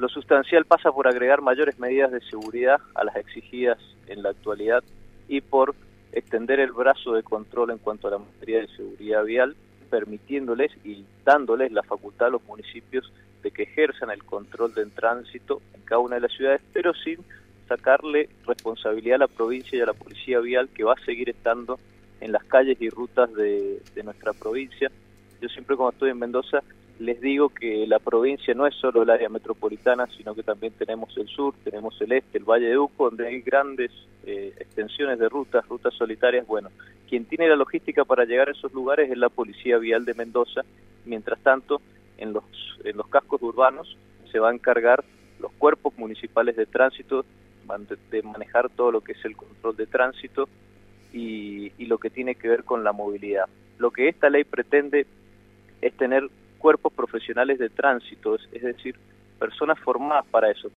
Lo sustancial pasa por agregar mayores medidas de seguridad a las exigidas en la actualidad y por extender el brazo de control en cuanto a la materia de seguridad vial, permitiéndoles y dándoles la facultad a los municipios de que ejerzan el control del tránsito en cada una de las ciudades, pero sin sacarle responsabilidad a la provincia y a la policía vial, que va a seguir estando en las calles y rutas de nuestra provincia. Yo siempre, cuando estoy en Mendoza, les digo que la provincia no es solo el área metropolitana, sino que también tenemos el sur, tenemos el este, el Valle de Uco, donde hay grandes extensiones de rutas solitarias. Bueno, quien tiene la logística para llegar a esos lugares es la Policía Vial de Mendoza. Mientras tanto, en los cascos urbanos se va a encargar los cuerpos municipales de tránsito de manejar todo lo que es el control de tránsito y lo que tiene que ver con la movilidad. Lo que esta ley pretende es tener cuerpos profesionales de tránsito, es decir, personas formadas para eso,